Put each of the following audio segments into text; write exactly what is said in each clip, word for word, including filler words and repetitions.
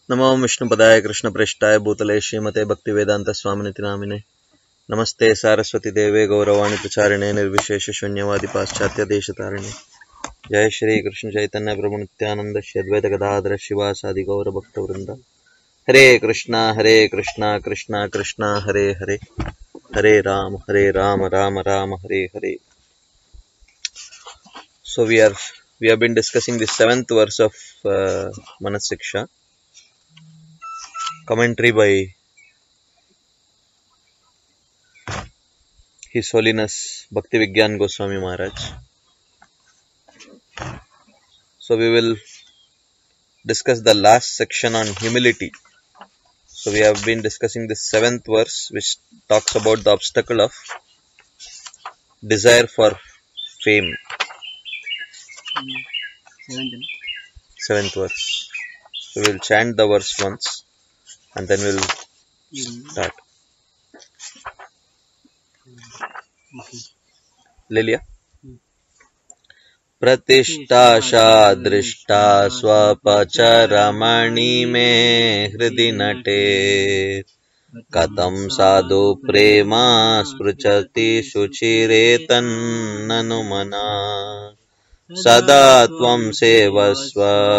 नमो विष्णुपदाय कृष्णप्रेष्ठाय भूतले श्रीमते भक्तिवेदांत स्वामिनिति नामिने नमस्ते सारस्वती देवे गौरवाणी प्रचारिणे निर्विशेष शून्यवादी पाश्चात्य देशतारिणे जय श्री कृष्ण चैतन्य प्रभु नित्यानंद श्री अद्वैत गदाधर शिवासादि गौर भक्त वृंद हरे कृष्णा हरे कृष्णा कृष्णा कृष्णा हरे हरे हरे राम हरे Ram Ram Ram Hare Hare. So we are we have been discussing the seventh verse of uh, Manasiksha, commentary by His Holiness Bhakti Vigyan Goswami Maharaj. So we will discuss the last section on humility. So we have been discussing the seventh verse, which talks about the obstacle of desire for fame. Seventh. Seventh verse. So we will chant the verse once and then we will start. Lilia. प्रतिष्ठाशा दृष्टा स्वपचरमणि मे हृदि नटे कथं साधु प्रेमा स्पृशति शुचिरेतन्ननु मना सदा त्वं सेवस्व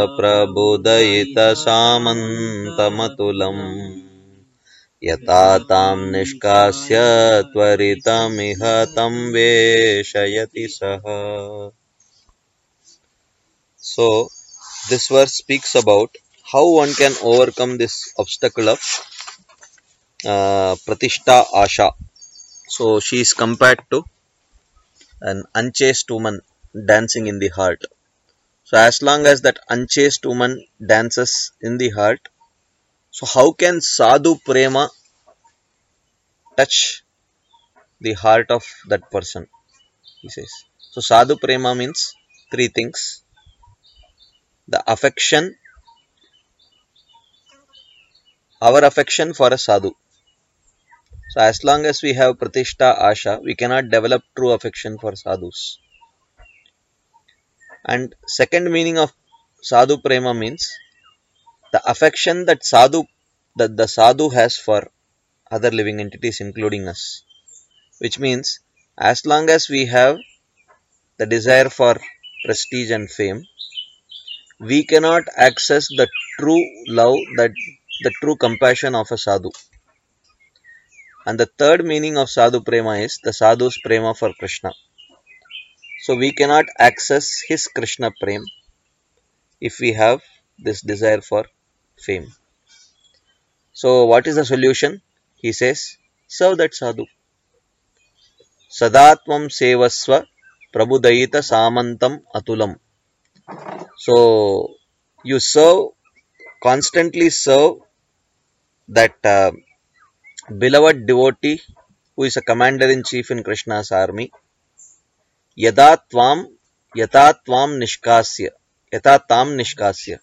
प्रबुदयितसामन्तमतुलम् यथा तां निष्कास्य त्वरितमिह तं वेशयति सः. So this verse speaks about how one can overcome this obstacle of uh, Pratishta Asha. So she is compared to an unchaste woman dancing in the heart. So as long as that unchaste woman dances in the heart, so how can Sadhu Prema touch the heart of that person? He says. So Sadhu Prema means three things: the affection, our affection for a sadhu. So as long as we have Pratishta Asha, we cannot develop true affection for sadhus. And second meaning of Sadhu Prema means the affection that sadhu that the sadhu has for other living entities, including us. Which means as long as we have the desire for prestige and fame, we cannot access the true love, that the true compassion of a sadhu. And the third meaning of Sadhu Prema is the sadhu's prema for Krishna. So we cannot access his Krishna prem if we have this desire for fame. So what is the solution? He says, serve that sadhu. Sadatvam sevasva prabudayita samantam atulam. So you serve, constantly serve that uh, beloved devotee who is a commander in chief in Krishna's army. Yada tvam, yata tvam nishkasya, yata tam nishkasya.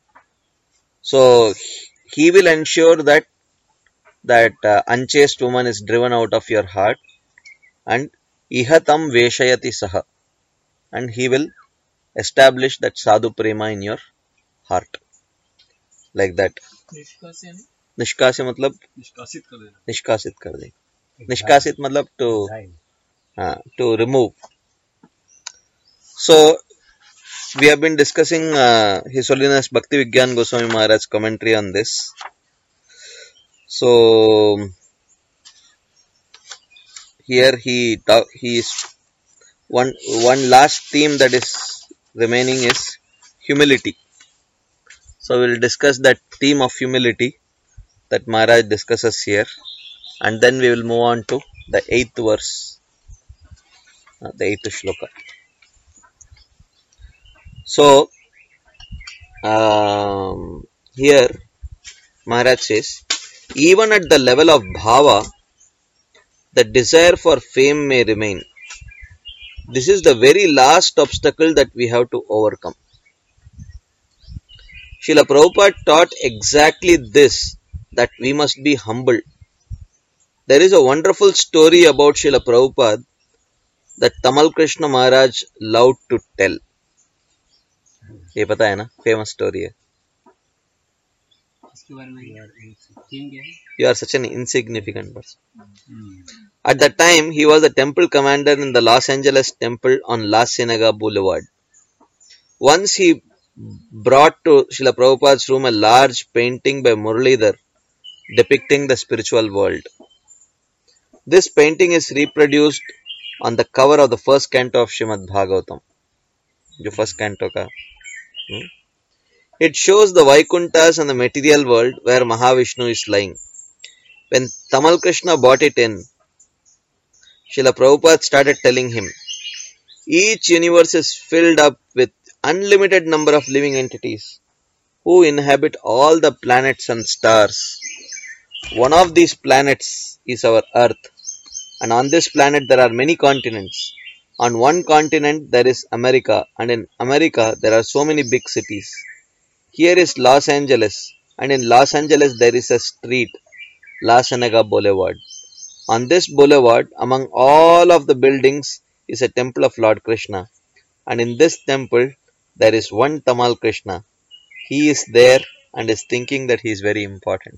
So he will ensure that that uh, unchaste woman is driven out of your heart, and ihatam veshayati saha, and he will establish that sadhu prema in your heart, like that. निष्कास्य मतलब निष्कासित कर देना. निष्कासित कर दे. निष्कासित मतलब to uh, to remove. So we have been discussing uh, His Holiness Bhakti Vigyan Goswami Maharaj commentary on this. So here he talk, he is one one last theme that is remaining is humility. So we will discuss that theme of humility that Maharaj discusses here, and then we will move on to the eighth verse, uh, the eighth shloka. So um, here Maharaj says, even at the level of bhava, the desire for fame may remain. This is the very last obstacle that we have to overcome. Srila Prabhupada taught exactly this, that we must be humble. There is a wonderful story about Srila Prabhupada that Tamal Krishna Maharaj loved to tell. ये पता है ना, famous story है. इसके बारे में theme क्या है? You are such an insignificant person. At that time, he was the temple commander in the Los Angeles temple on La Cienega Boulevard. Once he brought to Srila Prabhupada's room a large painting by Muralidhar depicting the spiritual world. This painting is reproduced on the cover of the first canto of Srimad Bhagavatam. जो first canto का. Hmm? It shows the Vaikunthas and the material world where Mahavishnu is lying. When Tamal Krishna bought it in, Srila Prabhupada started telling him, each universe is filled up with unlimited number of living entities who inhabit all the planets and stars. One of these planets is our Earth, and on this planet there are many continents. On one continent there is America, and in America there are so many big cities. Here is Los Angeles, and in Los Angeles there is a street, La Cienega Boulevard. On this boulevard, among all of the buildings, is a temple of Lord Krishna, and in this temple there is one Tamal Krishna. He is there and is thinking that he is very important.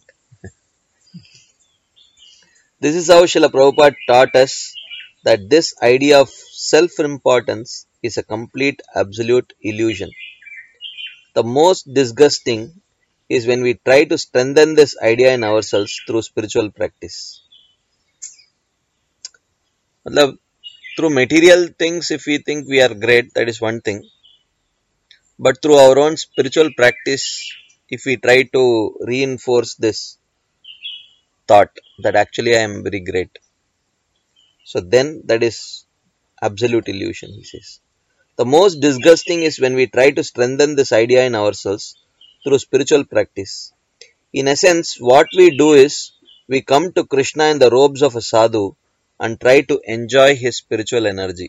This is how Srila Prabhupada taught us that this idea of self-importance is a complete absolute illusion. The most disgusting is when we try to strengthen this idea in ourselves through spiritual practice. Matlab, through material things, if we think we are great, that is one thing. But through our own spiritual practice, if we try to reinforce this thought that actually I am very great, so then that is absolute illusion, he says. The most disgusting is when we try to strengthen this idea in ourselves through spiritual practice. In essence, what we do is we come to Krishna in the robes of a sadhu and try to enjoy his spiritual energy.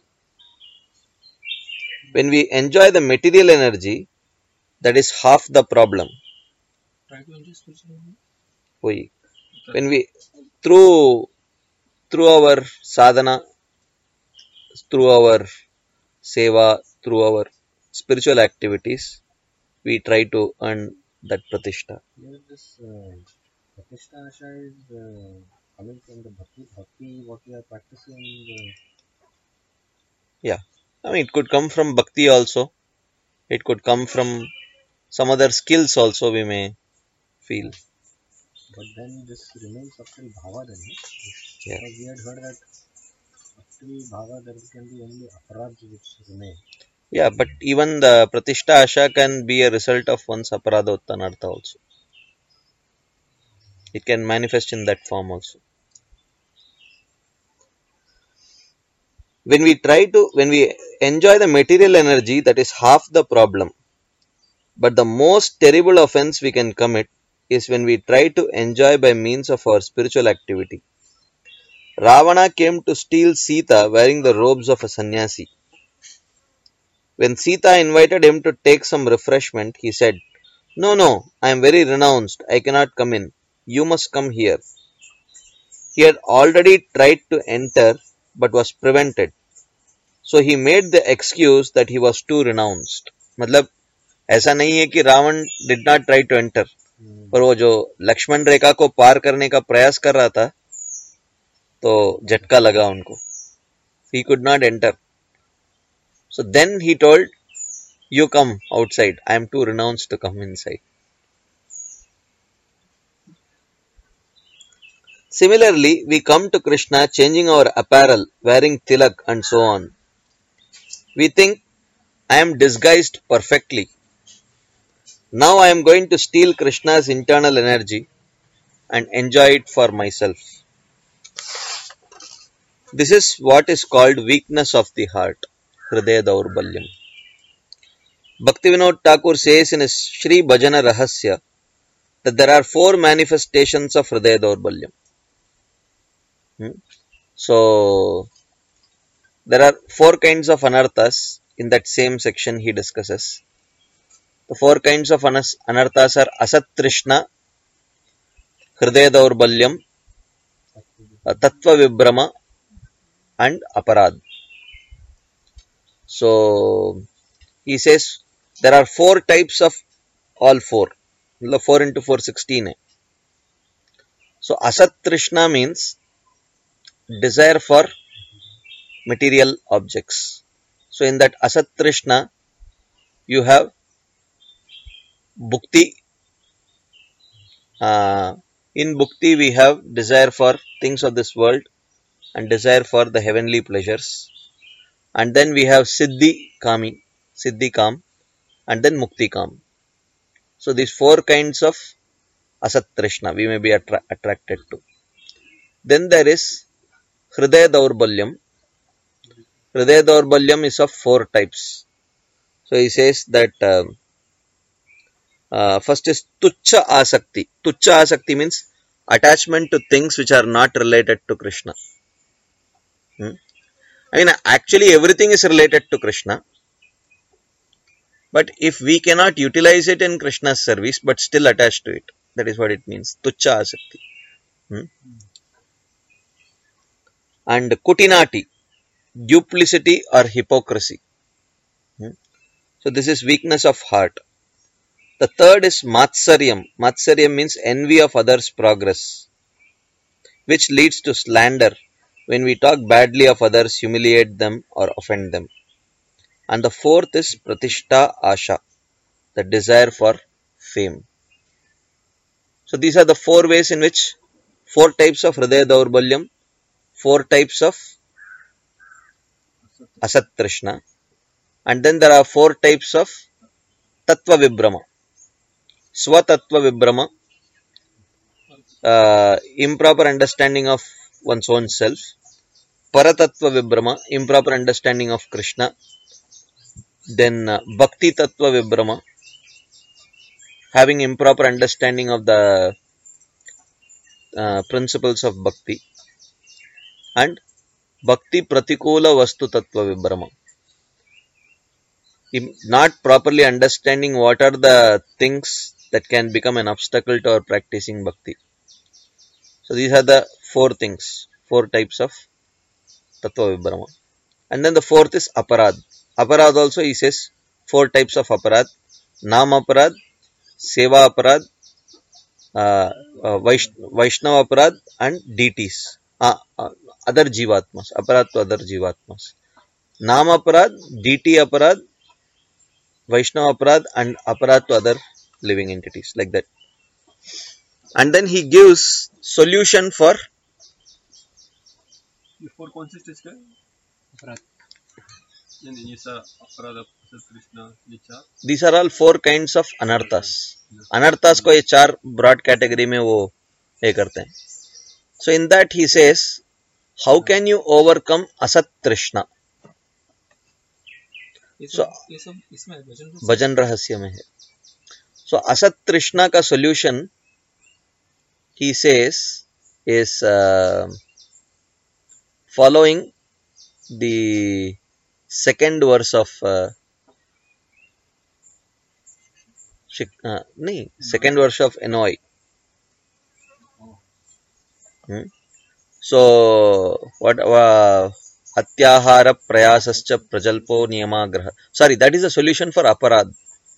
When we enjoy the material energy, that is half the problem. Try to enjoy spiritual energy? We, when we, through, through our sadhana, through our seva, through our spiritual activities, we try to earn that pratishtha. Here this uh, pratishtha asha is uh, coming from the bhakti, bhakti what we are practicing. Uh, Yeah, I mean it could come from bhakti also. It could come from some other skills also we may feel. but then this remains up till bhava then. Yeah. Because we had heard that up till bhava there can be only aparadhs which remain. Yeah, but even the pratishtha asha can be a result of one's aparadha uttanartha also. It can manifest in that form also. When we try to, when we enjoy the material energy, that is half the problem. But the most terrible offense we can commit is when we try to enjoy by means of our spiritual activity. Ravana came to steal Sita wearing the robes of a sannyasi. When Sita invited him to take some refreshment, he said, "No, no, I am very renounced. I cannot come in. You must come here." He had already tried to enter but was prevented. So he made the excuse that he was too renounced. मतलब ऐसा नहीं है कि Ravan did not try to enter, पर वो जो लक्ष्मण रेखा को पार करने का प्रयास कर रहा था तो झटका लगा उनको. He could not enter. So then he told, "You come outside. I am too renounced to come inside." Similarly, we come to Krishna changing our apparel, wearing tilak and so on. We think, I am disguised perfectly. Now I am going to steal Krishna's internal energy and enjoy it for myself. This is what is called weakness of the heart, Hridaya Daurbalyam. Bhaktivinoda Thakur says in his Shri Bhajana Rahasya that there are four manifestations of Hridaya Daurbalyam. Hmm? So, there are four kinds of anarthas. In that same section he discusses. The four kinds of anarthas are Asat Trishna, Hridaya Daurbalyam, Tattva Vibhrama and Aparad. So, he says there are four types of all four. मतलब four into four sixteen है. So asat trishna means desire for material objects. So in that asat trishna you have bhukti. Uh, in bhukti we have desire for things of this world and desire for the heavenly pleasures. And then we have siddhi kami, siddhi kam, and then mukti kam. So these four kinds of asat trishna we may be attra attracted to. Then there is hridaya daurbalyam. Hridaya daurbalyam is of four types. So he says that uh, uh, first is tuchcha asakti. Tuchcha asakti means attachment to things which are not related to Krishna. Hmm? I mean, actually everything is related to Krishna. But if we cannot utilize it in Krishna's service, but still attached to it, that is what it means. Tuchcha asakti. Hmm? And kutinati, duplicity or hypocrisy. Hmm? So this is weakness of heart. The third is matsaryam. Matsaryam means envy of others' progress, which leads to slander when we talk badly of others, humiliate them or offend them. And the fourth is pratishta asha, the desire for fame. So these are the four ways in which four types of hridaya daurbalyam, four types of asat trishna, and then there are four types of tattva vibrama. Swatattva vibrama, uh, improper understanding of one's own self. Paratattva vibrama, improper understanding of Krishna. Then uh, bhakti tattva vibrama, having improper understanding of the uh, principles of bhakti. And bhakti pratikula vastu tattva vibrama, not properly understanding what are the things that can become an obstacle to our practicing bhakti. So these are the four things, four types of tattva vibrama. And then the fourth is aparad. Aparad also he says four types of aparad: nam aparad, seva aparad, uh, uh, Vaishnava aparad, and deities, uh, uh, other jivatmas, aparad to other jivatmas. Nam aparad, deity aparad, Vaishnava aparad, and aparad to other living entities, like that. And then he gives solution for ये four कौन से stage का है? अपराध यानी ये सा अपराध असत कृष्णा ये चार these are all four kinds of anarthas. Anarthas को ये चार broad category में वो ये करते हैं. So in that he says, how can you overcome asat trishna? ये So सब ये सब इसमें भजन रूप भजन रहस्य में है. So asat trishna का solution he says is uh, following the second verse of uh, uh, नहीं second verse of Enoi. Hmm? So what uh, atyahara prayasascha prajalpo niyamagraha. Sorry, that is the solution for aparad.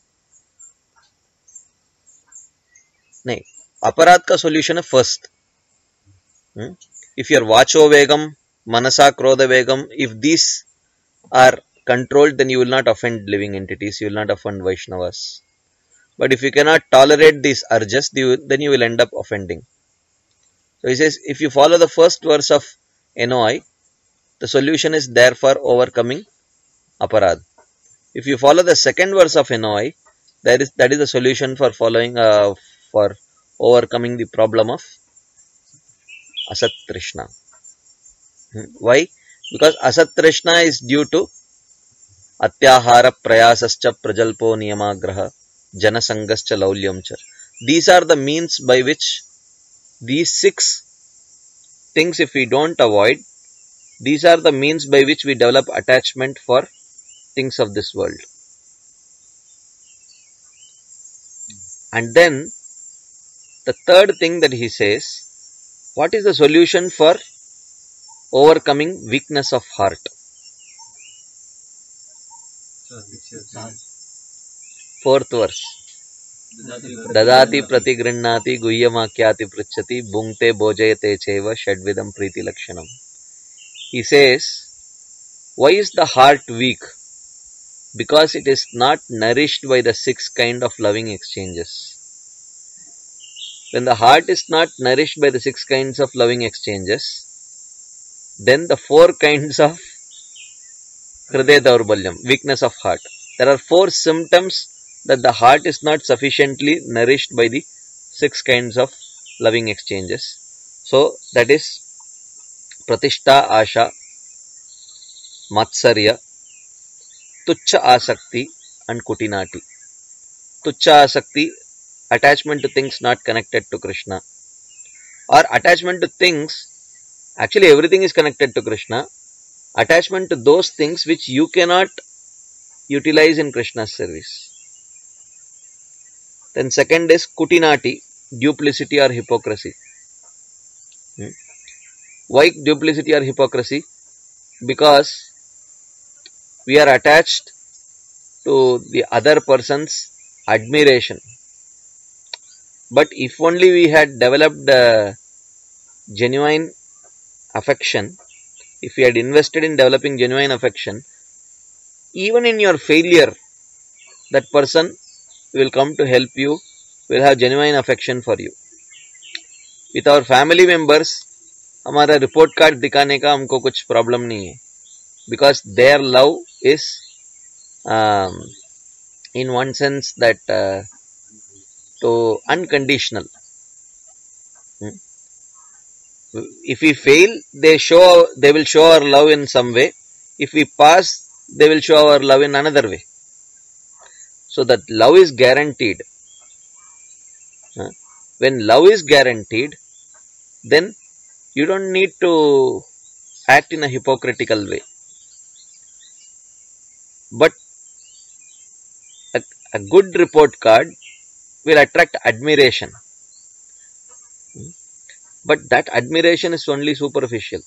नहीं, aparad का solution है first. Hmm? If your vacho vegam, manasa krodha vegam, if these are controlled, then you will not offend living entities, you will not offend Vaishnavas. But if you cannot tolerate these urges, then you will end up offending. So he says, if you follow the first verse of Enoi, the solution is there for overcoming aparad. If you follow the second verse of Enoi, that is that is the solution for following uh, for overcoming the problem of asat trishna. Hmm. Why? Because asat trishna is due to atyahara prayasascha prajalpo niyamagraha janasangascha laulyamcha. These are the means by which these six things, if we don't avoid, these are the means by which we develop attachment for things of this world. And then the third thing that he says, what is the solution for overcoming weakness of heart? Fourth verse. Dadati pratigrinnati guhyamakyati pruchati bhungte bhojayate cheva shadvidam priti lakshanam. He says, why is the heart weak? Because it is not nourished by the six kind of loving exchanges. When the heart is not nourished by the six kinds of loving exchanges, then the four kinds of hridaya daurbalyam, weakness of heart. There are four symptoms that the heart is not sufficiently nourished by the six kinds of loving exchanges. So that is pratishta asha, matsarya, tuchcha asakti and kutinati. Tuchcha asakti, attachment to things not connected to Krishna, or attachment to things, actually everything is connected to Krishna, attachment to those things which you cannot utilize in Krishna's service. Then second is kutinati, duplicity or hypocrisy. Hmm. Why duplicity or hypocrisy? Because we are attached to the other person's admiration. But if only we had developed uh, genuine affection, if we had invested in developing genuine affection, even in your failure, that person will come to help you, will have genuine affection for you. With our family members, हमारा report card दिखाने का हमको कुछ problem नहीं है, because their love is um, in one sense that uh, to unconditional. Hmm. If we fail, they show they will show our love in some way. If we pass, they will show our love in another way. So that love is guaranteed. Huh? When love is guaranteed, then you don't need to act in a hypocritical way. But a, a good report card will attract admiration. But that admiration is only superficial.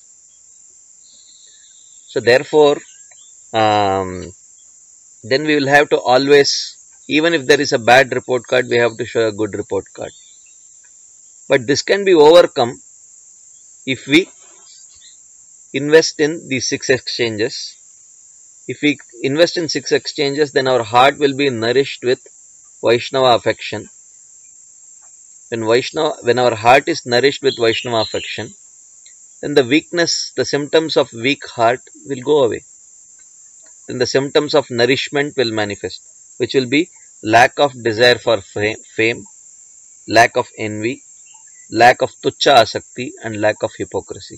So therefore, um, then we will have to always, even if there is a bad report card, we have to show a good report card. But this can be overcome if we invest in these six exchanges. If we invest in six exchanges, then our heart will be nourished with Vaishnava affection. When Vaishnava, when our heart is nourished with Vaishnava affection, then the weakness, the symptoms of weak heart will go away. Then the symptoms of nourishment will manifest, which will be lack of desire for fame, lack of envy, lack of tuchcha asakti, and lack of hypocrisy.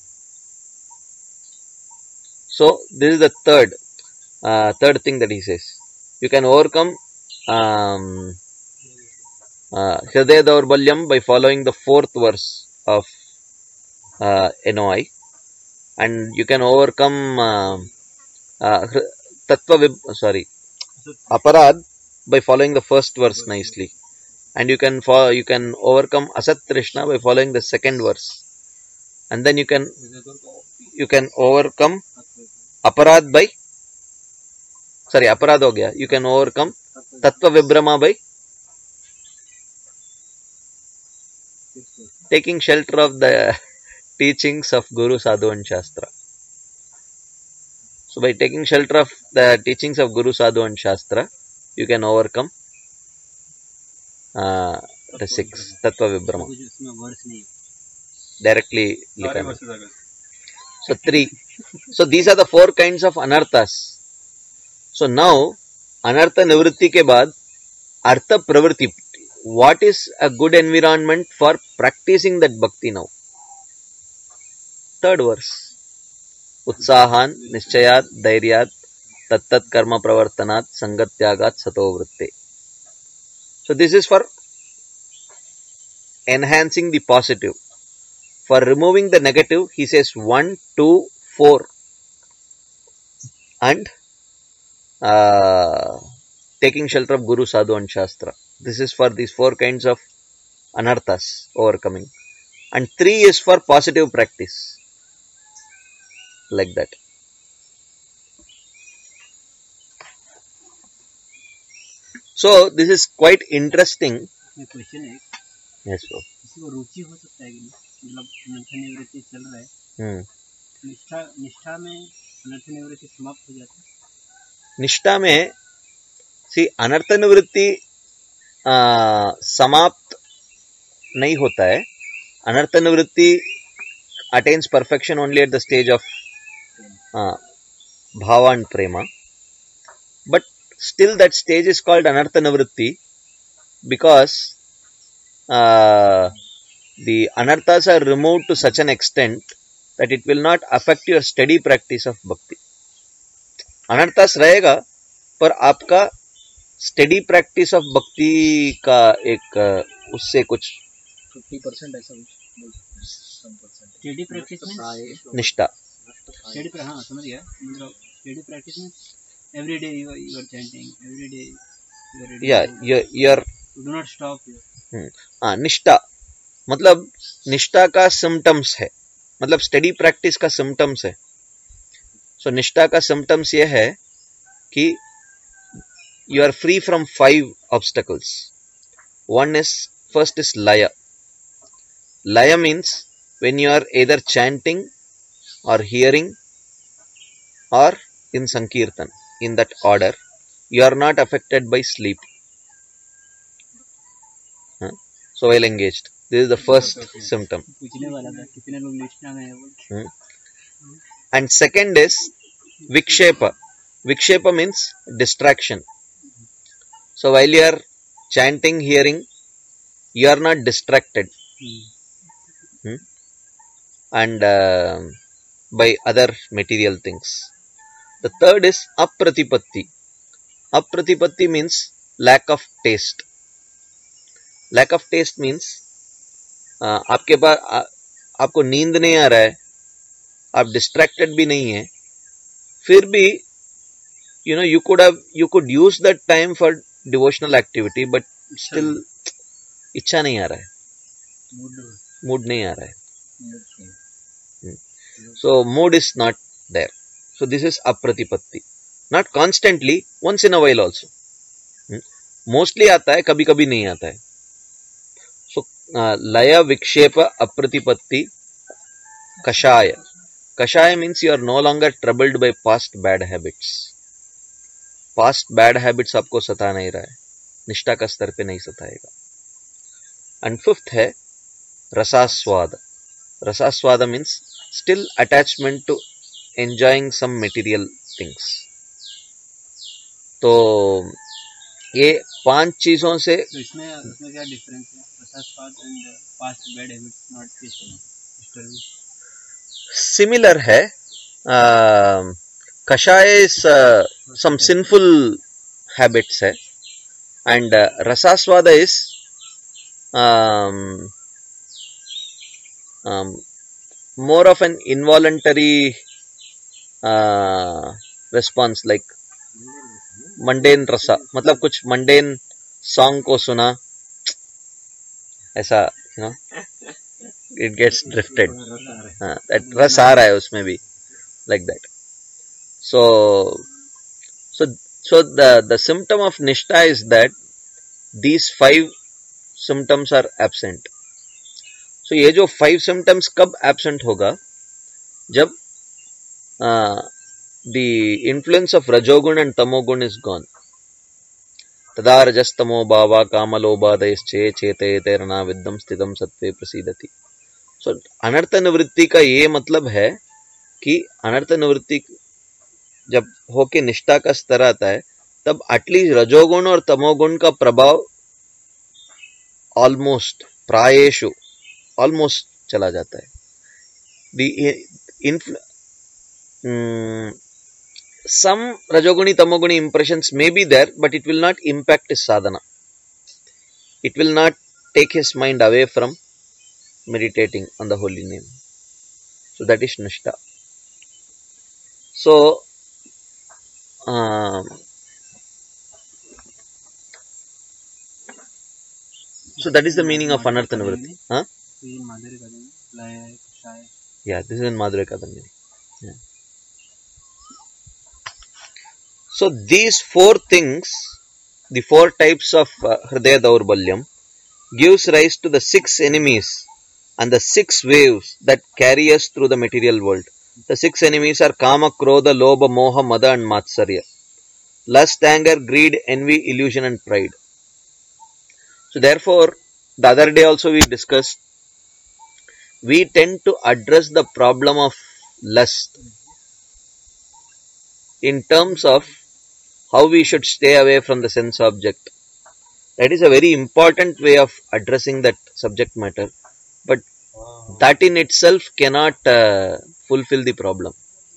So this is the third, uh, third thing that he says. You can overcome um, uh, Hridaya Daurbalyam by following the fourth verse of uh, N O I, and you can overcome uh, uh, Tattva Vib, sorry, Aparad by following the first verse nicely, and you can follow, you can overcome Asat Trishna by following the second verse, and then you can you can overcome Aparad by sorry Aparad ho gaya. You can overcome Tattva Vibrama by taking shelter of the teachings of Guru, Sadhu and Shastra. So by taking shelter of the teachings of Guru, Sadhu and Shastra, you can overcome uh, the six Tattva Vibrama. Directly likha. So three. So these are the four kinds of anarthas. So now anartha nivritti ke baad artha pravritti. What is a good environment for practicing that bhakti now? Third verse. Utsahan nischayat dhairyat tattat karma pravartanat sangatyagat sato vritte. So this is for enhancing the positive. For removing the negative, he says one, two, four, and uh, taking shelter of Guru, Sadhu and Shastra. This is for these four kinds of anarthas overcoming. And three is for positive practice. Like that. So this is quite interesting. इसमें question है, Yes, bro. किसी को रुचि हो सकता है कि नहीं, मतलब अनर्थ निवृत्ति चल रहा है, Hmm. निष्ठा निष्ठा में अनर्थ निवृत्ति समाप्त हो जाती है। निष्ठा में सी अनर्थ निवृत्ति आ, समाप्त नहीं होता है. अनर्थ निवृत्ति attains perfection only at the stage of uh, bhava and prema, but still that stage is called anartha nivritti because uh, the anarthas are removed to such an extent that it will not affect your steady practice of bhakti. अनर्थास रहेगा पर आपका steady practice of भक्ति का एक uh, उससे कुछ fifty percent ऐसा कुछ स्टडी प्रैक्टिस में निष्ठा. स्टडी पर, हाँ समझ गया, मतलब स्टडी प्रैक्टिस में every day you you are chanting, every day you are या your do not stop here. हाँ, निष्ठा मतलब निष्ठा का सिम्टम्स है, मतलब स्टडी प्रैक्टिस का सिम्टम्स है. सो so, निष्ठा का सिम्टम्स ये है कि you are free from five obstacles. One is first is लय. लय means when you are either chanting or hearing or in sankirtan, in that order, you are not affected by sleep. Huh? So well engaged. This is the first symptom. पूछने वाला था कितने लोग निष्ठा में है वो. Hmm. And second is vikshepa. Vikshepa means distraction. So while you are chanting, hearing, you are not distracted. Hmm? And uh, by other material things. The third is apratipatti. Apratipatti means lack of taste. Lack of taste means uh, आपके पास आ, आपको नींद नहीं आ रहा है, आप distracted भी नहीं है, फिर भी you know you could have you could use that time for devotional activity, but still इच्छा नहीं आ रहा है, मूड नहीं आ रहा है. So mood is not there. So this is apratipatti. Not constantly, once in a while also. Hmm? Mostly आता है, कभी कभी नहीं आता है. So uh, laya, vikshepa, apratipatti, kashaya. Kashaya means you are no longer troubled by past bad habits. Past bad habits आपको सता नहीं रहा है, निष्ठा का स्तर पे नहीं सताएगा. And fifth है rasaswada. Rasaswada means still attachment to enjoying some material things. तो ये पांच चीजों से तो इसमें इसमें क्या डिफरेंस है? रसास्वाद and past bad habits not disturbing. Similar है. कषाय इज सम सिंफुल हैबिट्स है एंड रसास्वाद is more of an involuntary uh, response, like mundane rasa, मतलब कुछ mundane song को सुना ऐसा, you know, it gets drifted. uh, that रस आ रहा है उसमें भी, like that. So so so the the symptom of nishtha is that these five symptoms are absent. So ये जो फाइव सिम्टम्स कब एब्सेंट होगा? जब द इन्फ्लुएंस ऑफ रजोगुण एंड तमोगुण इज गॉन. तदा रजस्तमो भावा कामलोभादयश्चे चेतयेतैर्ना विद्धम स्थितम सत्त्वे प्रसीदति. सो अनर्थ निवृत्ति का ये मतलब है कि अनर्थ निवृत्ति जब होके निष्ठा का स्तर आता है, तब एटलीस्ट रजोगुण और तमोगुण का प्रभाव ऑलमोस्ट प्रायेषु ऑलमोस्ट चला जाता है. The um, some rajoguni tamoguni impressions may be there, but it will not impact his sadhana. It will not take his mind away from meditating on the holy name. So that is nishtha. So um, so that is the meaning of anartha nivritti. Huh? Yeah, this is in Madhurya Kadambini. Yeah. So these four things the four types of uh, Hridaya Daurbalyam gives rise to the six enemies and the six waves that carry us through the material world. The six enemies are Kama, Krodha, Lobha, Moha, Mada and Matsarya. Lust, anger, greed, envy, illusion and pride. So therefore, the other day also we discussed, we tend to address the problem of lust in terms of how we should stay away from the sense object. That is a very important way of addressing that subject matter, but that in itself cannot uh, fulfill the problem,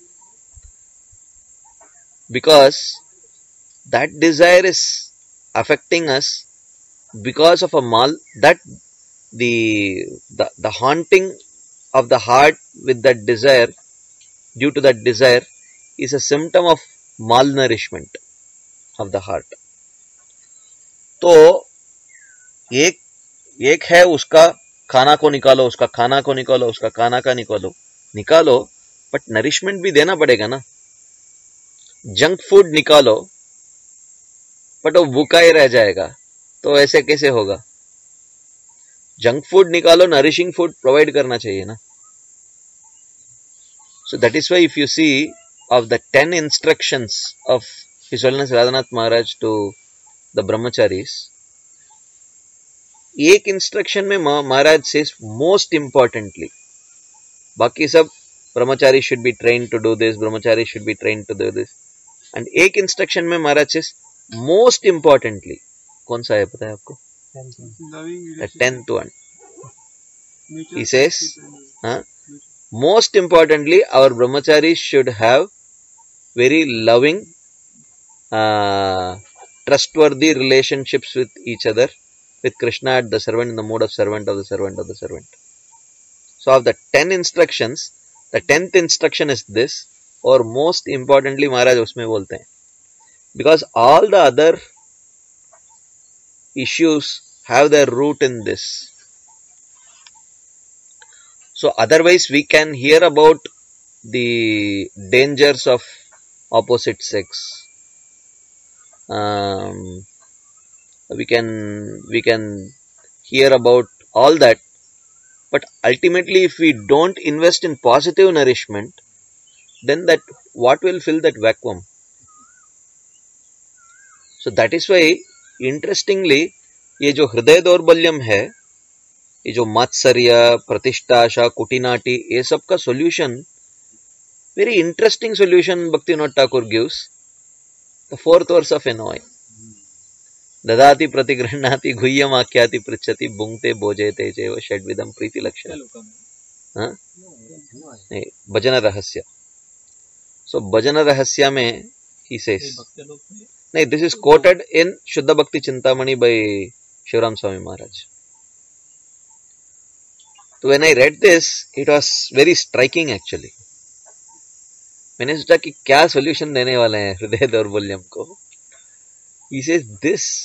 because that desire is affecting us because of a mal, that the, the the haunting of the heart with that desire, due to that desire, is a symptom of malnourishment of the heart. तो एक एक है उसका खाना को निकालो, उसका खाना को निकालो, उसका खाना का निकालो निकालो बट नरिशमेंट भी देना पड़ेगा ना. जंक फूड निकालो बट वो भूखा ही रह जाएगा, तो ऐसे कैसे होगा? जंक फूड निकालो, नरिशिंग फूड प्रोवाइड करना चाहिए ना. So that is why if you see of the ten instructions of His Holiness Radhanath Maharaj to the Brahmacharis, एक इंस्ट्रक्शन में महाराज says most importantly, बाकी सब ब्रह्मचारी should be trained to do this, Brahmachari should be trained to do this, and एक instruction में Maharaj says most importantly, कौन सा है पता है आपको? The tenth one. He says, huh? Most importantly, our brahmacharis should have very loving, uh, trustworthy relationships with each other, with Krishna at the servant, in the mode of servant of the servant of the servant. So of the ten instructions, the tenth instruction is this, or most importantly Maharaj usme bolte hain, because all the other issues have their root in this. So otherwise we can hear about the dangers of opposite sex. Um, we can we can hear about all that, but ultimately if we don't invest in positive nourishment, then that what will fill that vacuum? So that is why interestingly ये जो हृदय दौर्बल्यम है, ये जो मात्सर्य, प्रतिष्ठाशा, कुटिनाटी, ये सब का solution, very interesting solution Bhaktivinoda Thakur gives, the fourth verse of एनॉय. ददाति प्रतिगृह्णाति गुह्यम आख्याति पृच्छति भुंक्ते भोजयते चैव षड्विधम प्रीति लक्षण. हाँ, नहीं, भजन रहस्य. सो भजन रहस्य में ही सेस, नहीं, this is quoted in Shuddha Bhakti Chintamani by Shivaram Swami Maharaj. So when I read this, it was very striking actually. मैंने सोचा कि क्या solution देने वाले हैं हृदय दौर्बल्यम को. He says this.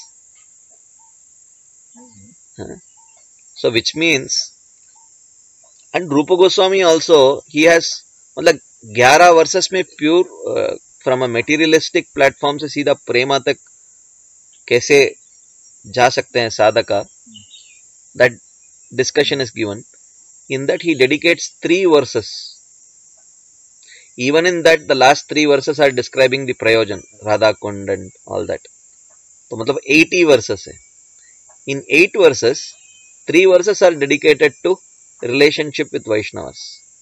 Huh? So which means, and Rupa Goswami also, he has, मतलब ग्यारह वर्सेस में pure from a materialistic platform से सीधा प्रेमा तक कैसे जा सकते हैं sadhaka, that discussion is given. In that he dedicates three verses. Even in that, the last three verses are describing the Prayojan, Radha Kund and all that. So, matlab eighty verses hai. In eight verses, three verses are dedicated to relationship with Vaishnavas.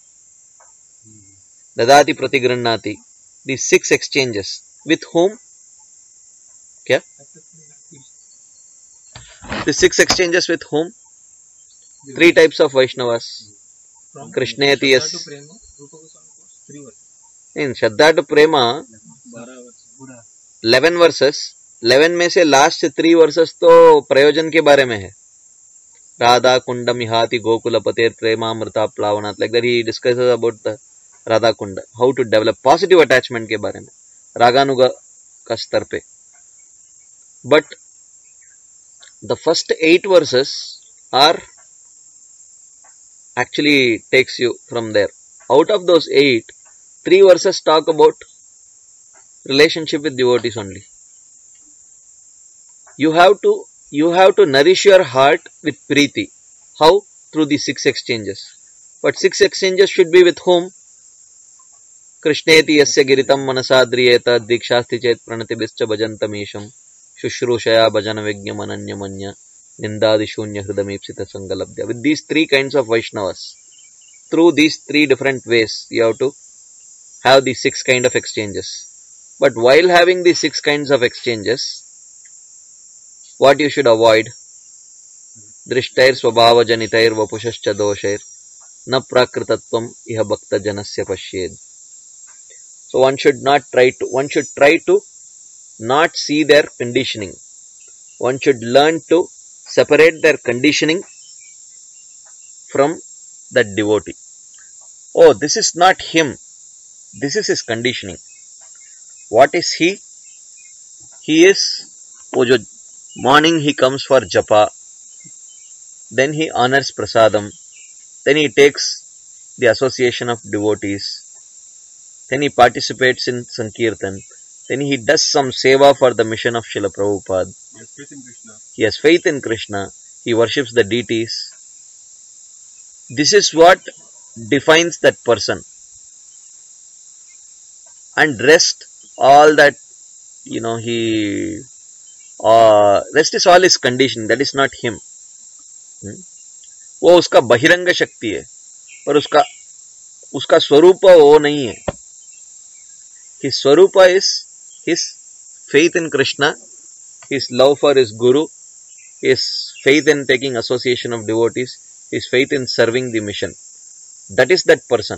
Dadati Pratigranati, the six exchanges. With whom? Kya? The six exchanges with whom? Three types of Vaishnavas. Krishneti, yes. In Shraddha to Prema, eleven verses. eleven में से last three verses तो प्रयोजन के बारे में है. Radha Kund मिहाति Gokul पतेर प्रेमामृता प्लावनाथ. Like that he discusses about the Radha Kunda, how to develop positive attachment के बारे में, रागानुगा का स्तर पे. But the first eight verses are actually takes you from there. Out of those eight, three verses talk about relationship with devotees only. You have to you have to nourish your heart with Preeti. How? Through the six exchanges. But six exchanges should be with whom? Krishneti yasya giritam manasadriyeta dikshasti chet pranatibhischa bhajantamisham shushrushaya bhajana vigyam ananyamanya nindadi shunya hridamipsita sangalabdya. With these three kinds of Vaishnavas, through these three different ways, you have to have the six kind of exchanges. But while having the six kinds of exchanges, what you should avoid? Drishtair swabhava janitair vapushascha doshair na prakritatvam iha bhakta janasya pashyed. So one should not try to, one should try to not see their conditioning. One should learn to separate their conditioning from that devotee. Oh, this is not him. This is his conditioning. What is he? He is, oh, jo morning he comes for japa, then he honors prasadam, then he takes the association of devotees, then he participates in Sankirtan, then he does some seva for the mission of Srila Prabhupada. He has faith in Krishna. He has faith in Krishna, he worships the deities. This is what defines that person. And rest, all that, you know, he, uh, rest is all his condition, that is not him. Hmm? वो उसका बहिरंग शक्ति है, पर उसका उसका स्वरूप वो नहीं है. His swarupa is his faith in Krishna, his love for his guru, his faith in taking association of devotees, his faith in serving the mission. That is that person.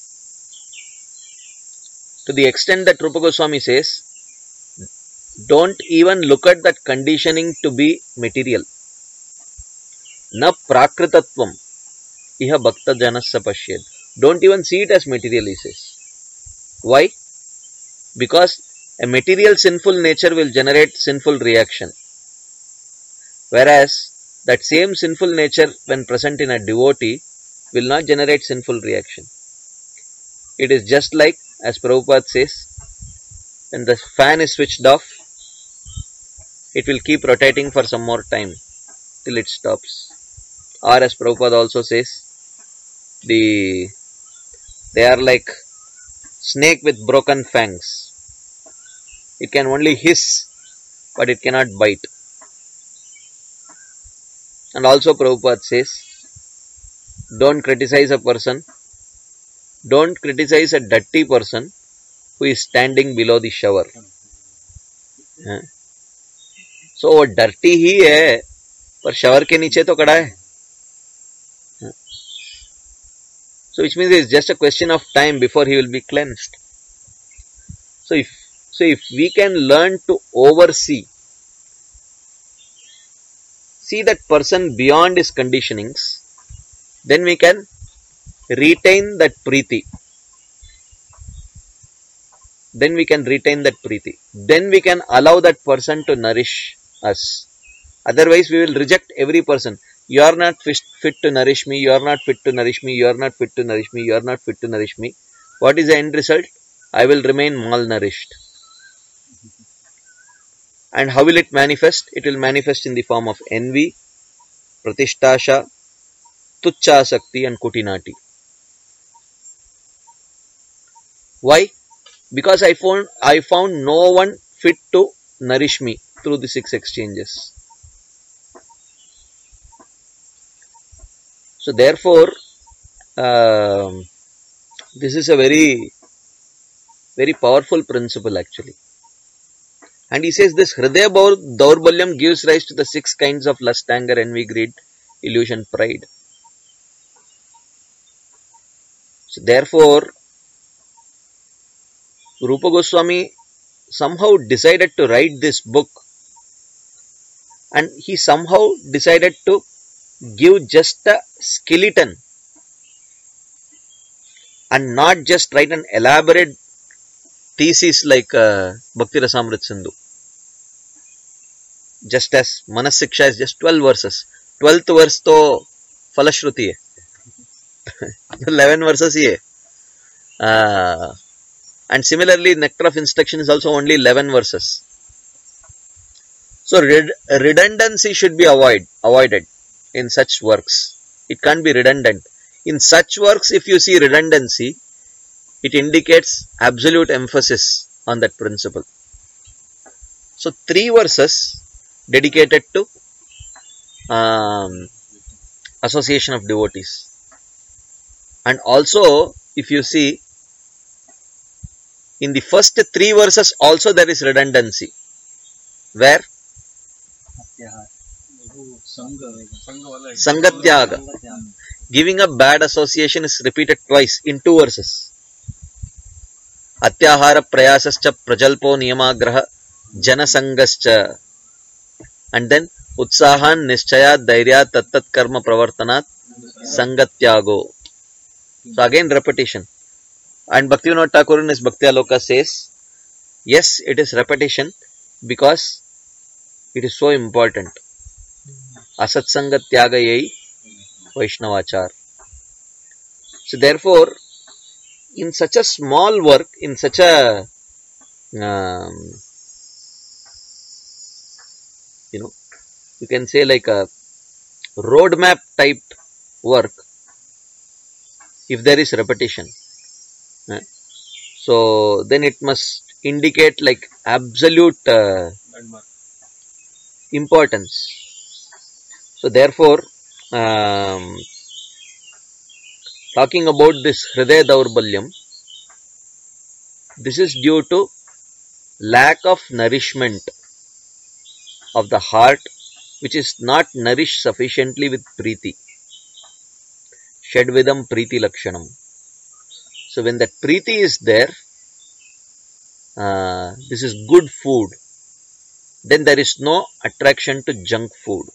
To the extent that Rupa Goswami says, don't even look at that conditioning to be material. Na prakritatvam iha bhakta janasya pashyed. Don't even see it as material, he says. Why? Because a material sinful nature will generate sinful reaction. Whereas that same sinful nature when present in a devotee will not generate sinful reaction. It is just like, as Prabhupada says, when the fan is switched off, it will keep rotating for some more time till it stops. Or as Prabhupada also says, the they are like snake with broken fangs. It can only hiss, but it cannot bite. And also Prabhupada says, don't criticize a person, don't criticize a dirty person who is standing below the shower. हाँ? So वो dirty ही है, पर shower के नीचे तो खड़ा है. हाँ? So which means it's just a question of time before he will be cleansed. So if so if we can learn to oversee, see that person beyond his conditionings, then we can retain that preeti. Then we can retain that preeti. Then we can allow that person to nourish us. Otherwise, we will reject every person. You are not fit to nourish me. You are not fit to nourish me. You are not fit to nourish me. You are not fit to nourish me. What is the end result? I will remain malnourished. And how will it manifest? It will manifest in the form of envy, pratisthasha, tuchchasakti and kutinati. Why? Because I found I found no one fit to nourish me through the six exchanges. So therefore, uh, this is a very, very powerful principle actually. And he says this Hridaya Daurbalyam gives rise to the six kinds of lust, anger, envy, greed, illusion, pride. So therefore, Rupa Goswami somehow decided to write this book, and he somehow decided to give just a skeleton and not just write an elaborate thesis like uh, Bhakti Rasamrit Sindhu. Just as Manas Siksha is just twelve verses. twelfth verse to Falashruti hai. eleven verses hi hai. Uh, and similarly, Nectar of Instruction is also only eleven verses. So red, redundancy should be avoid, avoided in such works. It can't be redundant. In such works, if you see redundancy, it indicates absolute emphasis on that principle. So three verses dedicated to um, association of devotees. And also, if you see, in the first three verses also there is redundancy. Where? Sangatyaga. Giving up bad association is repeated twice in two verses. Atyahara prayasascha prajalpo niyamagraha janasangascha. And then utsahan nischaya dairya tattat karma pravartanat sangatyago. So again repetition. And Bhaktivinoda Thakur in his Bhakti Aloka says, yes, it is repetition because it is so important. Asatsanga tyagayai Vaishnavachar. So therefore, in such a small work, in such a um, you know, you can say like a roadmap type work, if there is repetition, eh, so then it must indicate like absolute uh, importance. So therefore, um, talking about this Hridaya Daurbalyam, this is due to lack of nourishment of the heart, which is not nourished sufficiently with Preeti. Shadvidam Preeti Lakshanam. So when that Preeti is there, uh, this is good food, then there is no attraction to junk food.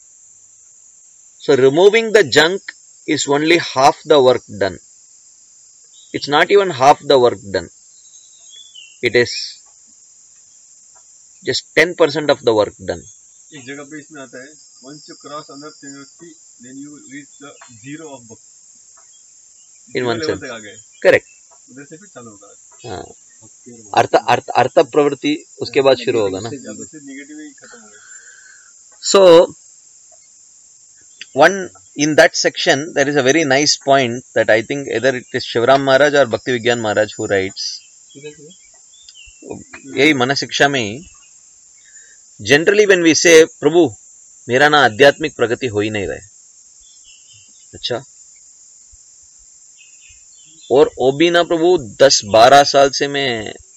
So removing the junk is only half the work done. It's not even half the work done. It is just ten percent of the work done. एक जगह पे इसमें आता है, once you cross another tendency, then you reach the zero of book. In one sense. तक आ गए. Correct. उधर से फिर चालू होगा. हाँ. अर्थ अर्थ अर्थ प्रवृत्ति उसके बाद शुरू होगा ना. नेगेटिव ही खत्म हो गया. So one in that section there is a very nice point that I think either it is Shivram Maharaj or Bhakti Vigyan Maharaj who writes. यही मन शिक्षा में जनरली व्हेन वी से प्रभु मेरा ना आध्यात्मिक प्रगति हो ही नहीं रहा है, अच्छा, और वो भी ना प्रभु दस बारह साल से मैं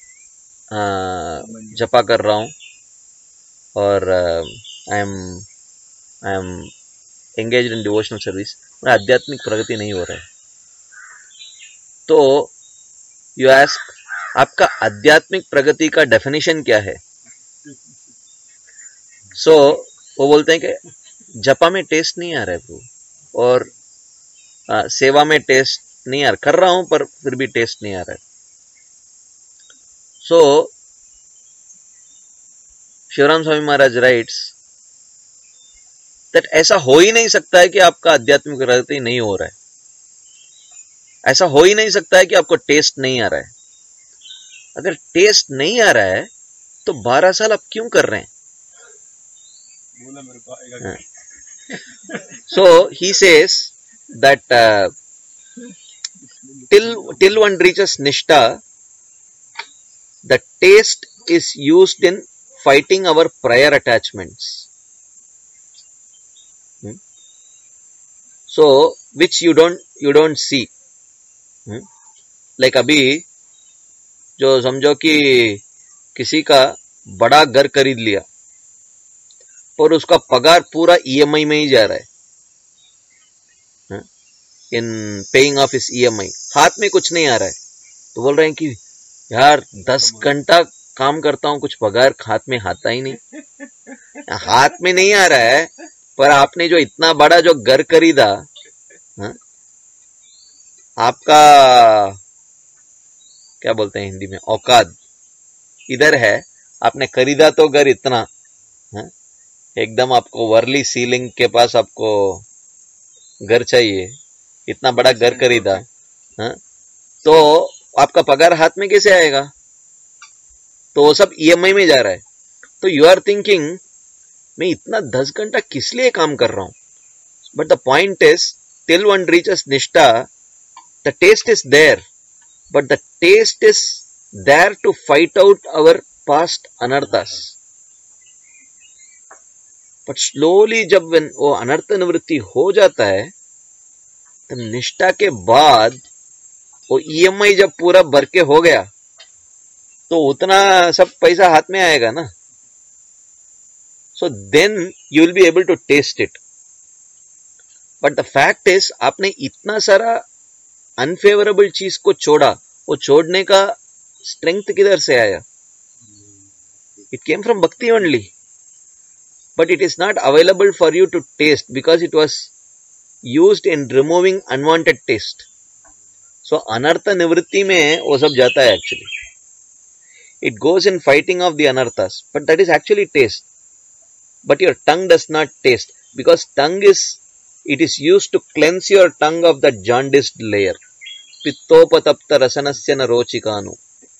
जपा कर रहा हूं और I am I am engaged in devotional service, मेरा आध्यात्मिक प्रगति नहीं हो रहा है. तो यू आस्क, आपका आध्यात्मिक प्रगति का डेफिनेशन क्या है? सो so, वो बोलते हैं कि जपा में टेस्ट नहीं आ रहा है प्रभु, और आ, सेवा में टेस्ट नहीं आ रहा, कर रहा हूं पर फिर भी टेस्ट नहीं आ रहा है. So Shivaram Swami Maharaj writes that ऐसा हो ही नहीं सकता है कि आपका आध्यात्मिक प्रगति नहीं हो रहा है, ऐसा हो ही नहीं सकता है कि आपको टेस्ट नहीं आ रहा है. अगर टेस्ट नहीं आ रहा है तो बारह साल आप क्यों कर रहे हैं? So he says that uh, till till one reaches Nishtha, the taste is used in fighting our prior attachments. Hmm? So which you don't you don't see. Hmm? Like अभी जो समझो कि किसी का बड़ा घर खरीद लिया और उसका पगार पूरा ईएमआई में ही जा रहा है, इन पेइंग ऑफ इस ईएमआई, हाथ में कुछ नहीं आ रहा है, तो बोल रहे हैं कि यार दस घंटा काम करता हूं, कुछ पगार हाथ में आता ही नहीं. हाथ में नहीं आ रहा है, पर आपने जो इतना बड़ा जो घर खरीदा, हा? आपका क्या बोलते हैं हिंदी में, औकात इधर है, आपने खरीदा तो घर इतना, हा? एकदम आपको वर्ली सीलिंग के पास आपको घर चाहिए, इतना बड़ा घर खरीदा, हा? तो आपका पगार हाथ में कैसे आएगा? तो वो सब ईएमआई में जा रहा है. तो यू आर थिंकिंग मैं इतना दस घंटा किस लिए काम कर रहा हूं? But the point is till one reaches निष्ठा, the taste is there, but the taste is there to fight out our past अनर्थास. बट स्लोली जब वो अनर्थ निवृत्ति हो जाता है, तो निष्ठा के बाद वो ईएमआई जब पूरा भर के हो गया, तो उतना सब पैसा हाथ में आएगा ना. So then you will be able to taste it. But the fact is आपने इतना सारा अनफेवरेबल चीज को छोड़ा, वो छोड़ने का स्ट्रेंथ किधर से आया? It came from bhakti only. But it is not available for you to taste because it was used in removing unwanted taste. So anartha nivritti mein wo sab jata hai actually. It goes in fighting of the anarthas, but that is actually taste. But your tongue does not taste because tongue is, it is used to cleanse your tongue of the jaundiced layer. Pittopatapta rasanasya na rochikanu.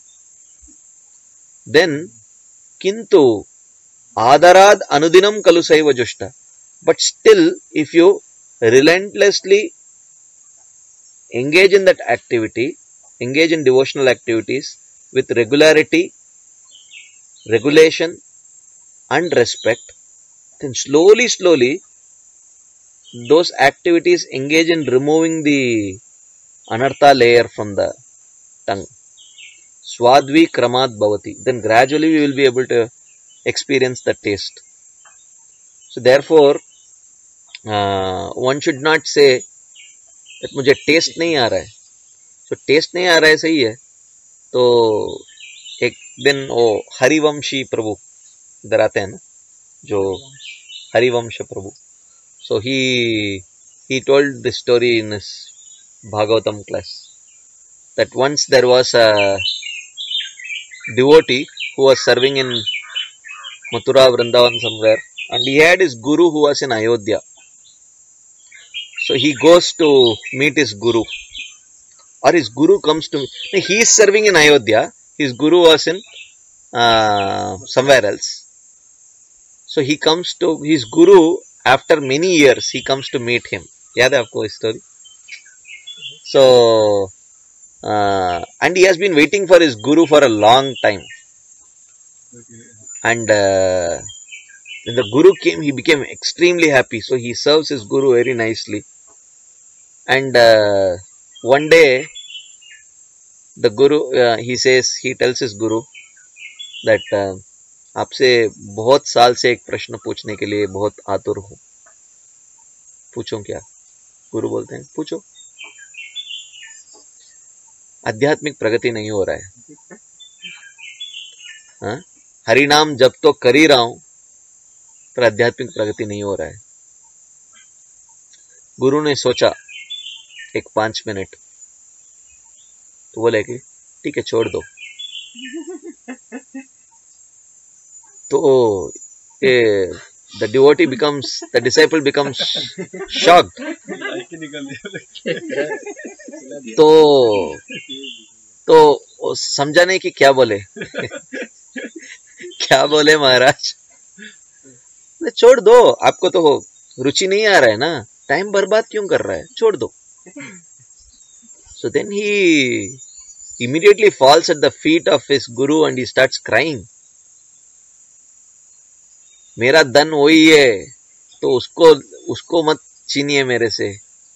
Then kintu आदराद अनुदिनम कलु सैव जुष्ट. But still, if you relentlessly engage in that activity, engage in devotional activities with regularity, regulation, and respect, then slowly, slowly, those activities engage in removing the anartha layer from the tongue. Swadvi kramad bhavati. Then gradually we will be able to experience the taste. So therefore, uh, one should not say that मुझे taste नहीं आ रहा है. So test नहीं आ रहा है सही है. तो एक दिन वो हरिवंशी प्रभु इधर आते हैं ना, जो हरिवंश प्रभु. So he he told this story in his Bhagavatam class that once there was a devotee who was serving in Mathura, Vrindavan somewhere, and he had his guru who was in Ayodhya. So he goes to meet his guru, or his guru comes to me. He is serving in Ayodhya, his guru was in uh, somewhere else. So he comes to his guru after many years, he comes to meet him. याद है आपको इस story? So uh, and he has been waiting for his guru for a long time. And uh, when the guru came, he became extremely happy. So he serves his guru very nicely. And uh, one day, the guru, uh, he says, he tells his guru that uh, आपसे बहुत साल से एक प्रश्न पूछने के लिए बहुत आतुर हूँ. पूछो क्या? गुरु बोलते हैं, पूछो. आध्यात्मिक प्रगति नहीं हो रहा है. हाँ? हरि नाम जब तो कर ही रहा हूं, पर आध्यात्मिक प्रगति नहीं हो रहा है. गुरु ने सोचा एक पांच मिनट, तो बोले कि ठीक है छोड़ दो. तो ये the devotee becomes, the disciple becomes shocked. तो तो समझाने की क्या बोले? क्या बोले महाराज? छोड़ दो, आपको तो रुचि नहीं आ रहा है ना, टाइम बर्बाद क्यों कर रहा है, छोड़ दो. So then he immediately falls at the feet of his guru and he starts crying. मेरा धन वही है, तो उसको उसको मत छीनिए मेरे से.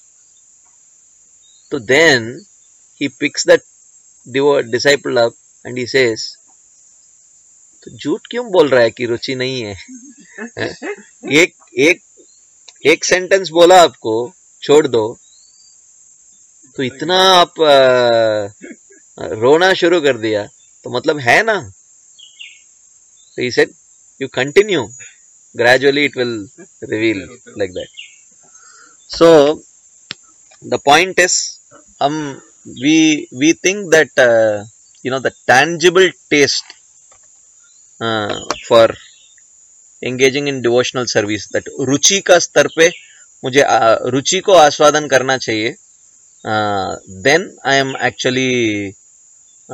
तो then he picks that disciple up and he says, तो झूठ क्यों बोल रहा है कि रुचि नहीं है? एक एक एक सेंटेंस बोला आपको छोड़ दो, तो इतना आप आ, रोना शुरू कर दिया, तो मतलब है ना. So he said, you continue, gradually it will reveal like that. So the point is, um, we we think that uh, you know the tangible taste uh, for engaging in devotional service, that रुचि का स्तर पे मुझे uh, रुचि को आस्वादन करना चाहिए. uh, then I am actually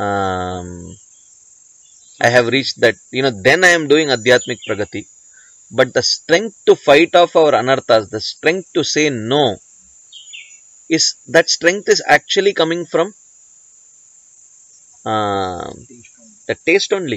um, I have reached that, you know, then I am doing Adhyatmik Pragati. but the strength to fight off our anarthas, the strength to say no, is that strength is actually coming from uh, the taste only.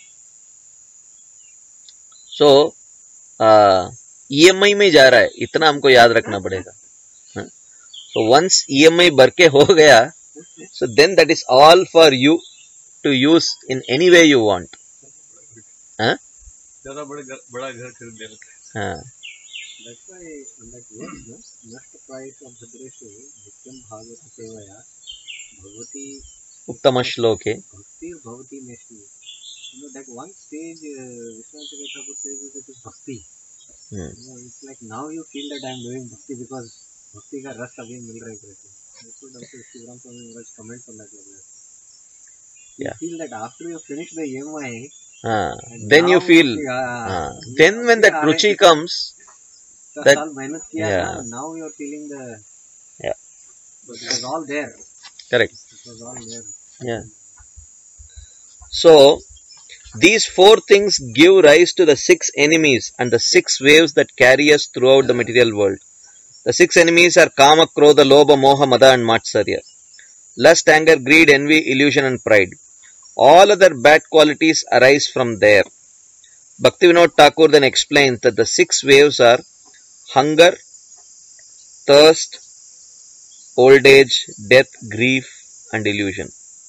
So uh, E M I में जा रहा है, इतना हमको याद रखना पड़ेगा. हाँ? So once E M I भर के हो गया, so then that is all for you to use in any way you want. हाँ? ज़्यादा बड़े घर बड़ा घर खरीद लेना. हाँ. That's why on that verse, no, nast price of Bhadreshu, Nityam Bhagavata Sevaya, Bhagavati उत्तम श्लोक है. Bhakti Bhavati Neshni. You know, that one stage, uh, Vishwanath Thakur says that it is Bhakti. Hmm. You know, it's like now you feel that I am doing Bhakti because Bhakti का रस अभी मिल रहा है करके. That's what also Shivram Swami Maharaj comment on that like that. You Yeah. feel that after you finish the E M I, हाँ. and Then you now, feel, yeah, हाँ. Then when that ruchi comes, दस that- साल मेहनत किया yeah. ना, now you are feeling the, Yeah. but it was all there. correct. It was all there. Yeah. So these four things give rise to the six enemies and the six waves that carry us throughout the material world. The six enemies are Kama, Krodha, Lobha, Moha, Mada and Matsarya. Lust, anger, greed, envy, illusion and pride. All other bad qualities arise from there. Bhaktivinoda Thakur then explains that the six waves are hunger, thirst, old age, death, grief and illusion.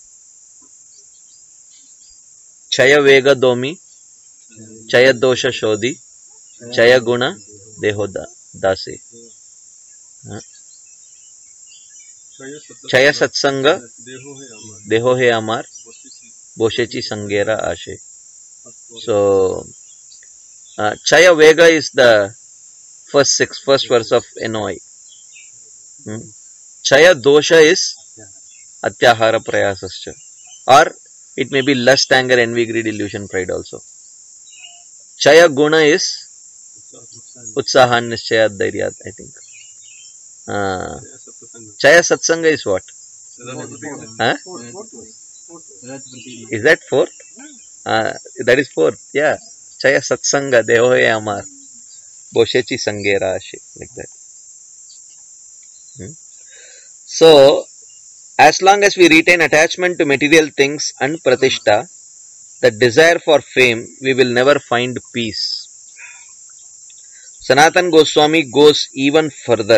Chaya Vega Domi, Chaya Dosha Shodhi, Chaya Guna Dehoda Dase. Chaya Satsanga, देहो है अमर. Deho He Amar, बोसिसी. Boshechi Sangera Ashe. So, uh, Chaya Vega is the first six, first verse of N O I. Hmm. Chaya Dosha is Atyahara Prayasascha. Or it may be lust, anger, envy, greed, illusion, pride also. Chaya Guna is Utsahan Nischayat Dhairyat, I think. Uh, सत्संग. Chaya Satsanga is what? सदा भक्ति. Huh? Fourth, fourth verse. Fourth verse. रथ प्रति Is that fourth? Uh, that is fourth. Yeah. Chaya Satsanga Deho He Amar. Boshechi Sangera Ashe. Like that. Hmm. So, as long as we retain attachment to material things and pratishta, the desire for fame, we will never find peace. Sanatan Goswami goes even further.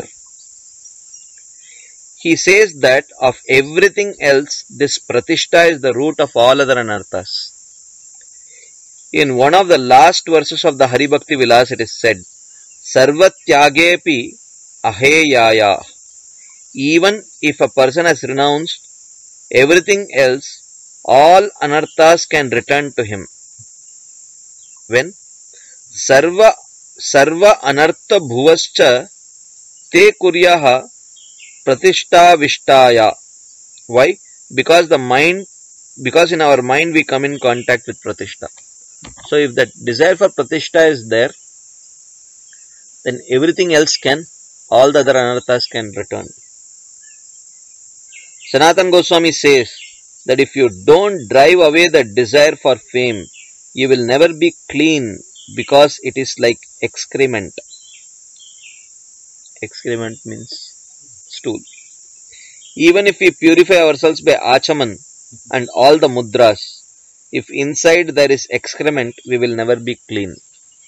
He says that of everything else, this pratishta is the root of all other anarthas. In one of the last verses of the Hari Bhakti Vilas, it is said, Sarvatyagepi aheyaya. Even if a person has renounced everything else, all anarthas can return to him. When? Sarva, sarva anartha bhuvascha te kuryaha pratishta vishtaya. Why? Because the mind, because in our mind we come in contact with pratishta. So if that desire for pratishta is there, then everything else can, all the other anarthas can return. Sanatan Goswami says that if you don't drive away the desire for fame, you will never be clean because it is like excrement. Excrement means stool. Even if we purify ourselves by achaman and all the mudras, if inside there is excrement, we will never be clean.